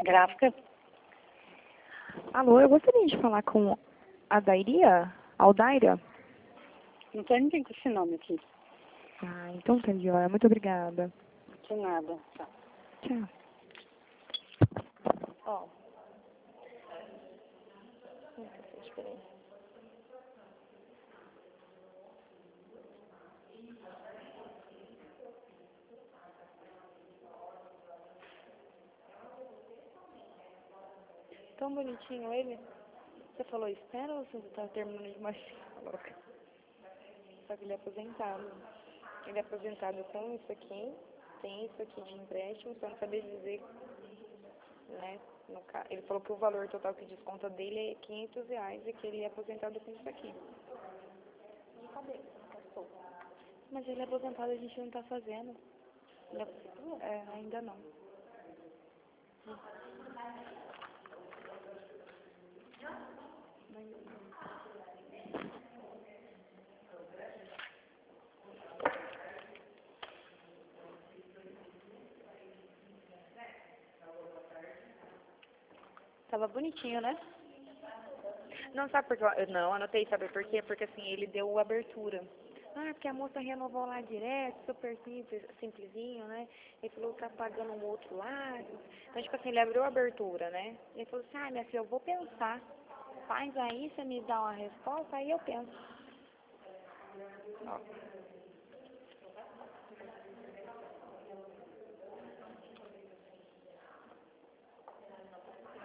Gráfica? Alô, eu gostaria de falar com a Dairia? Aldaira? Não tem ninguém com esse nome aqui. Ah, então tá, joia. Muito obrigada. De nada. Tá. Tchau. Ó. Espera aí. Tão bonitinho ele. Você falou espera ou você tá terminando de machucar, louca? Só que ele é aposentado. Ele é aposentado com isso aqui. Tem isso aqui de empréstimo, só não saber dizer, né? Ele falou que o valor total que desconta dele é R$ 500 e que ele é aposentado com isso aqui. De cabeça, passou. Mas ele é aposentado, a gente não tá fazendo. Ainda não. Tava bonitinho, né? Não, sabe por quê? Eu não anotei, sabe por quê? Porque assim, ele deu abertura. Ah, porque a moça renovou lá direto, super simples, simplesinho, né? Ele falou que tá pagando um outro lado. Então, tipo assim, ele abriu a abertura, né? Ele falou assim, ah, minha filha, eu vou pensar. Faz aí, você me dá uma resposta, aí eu penso. Ó.